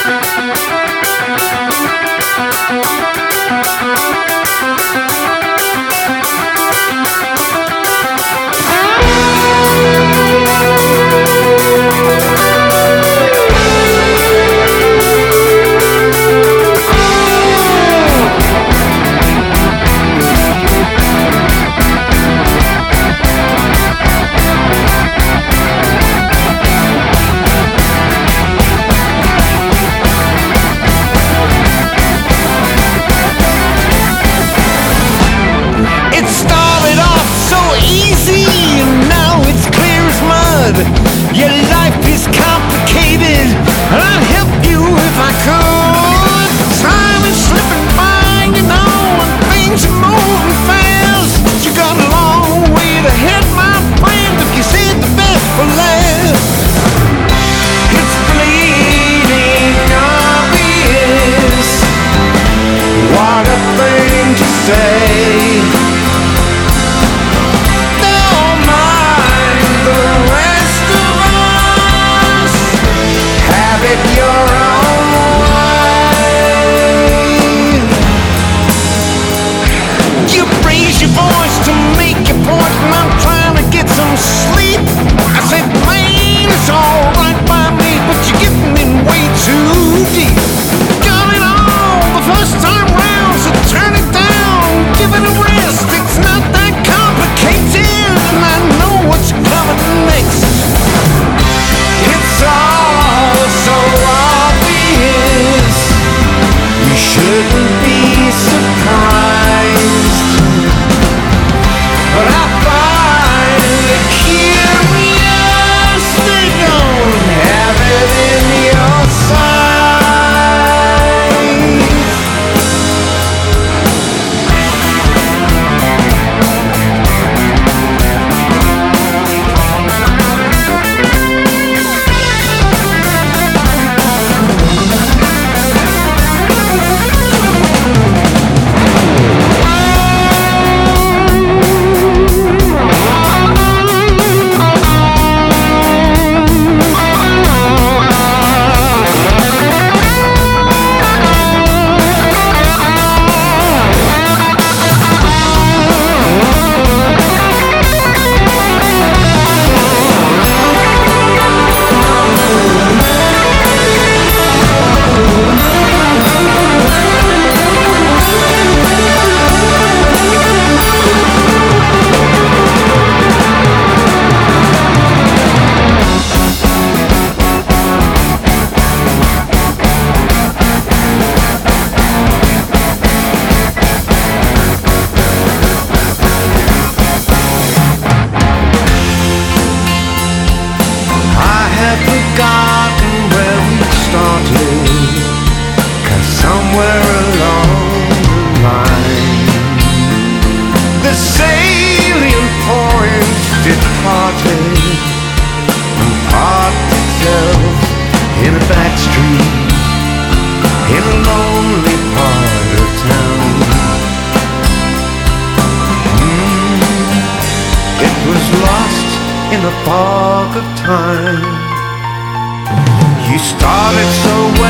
Your life is complicated. I'd help you if I could. Time is slipping by, you know, and things are moving fast. You got a long way to head, my friend, if you saved the best for last. It's bleeding obvious. What a thing to say. Sleep. I said, man, it's alright by me, but you're getting in way too deep. Got it all the first time round, so turn it down, give it a rest. It's not that complicated, and I know what's coming next. It's all so obvious, you shouldn't be surprised. But I in the fog of time. You started so well.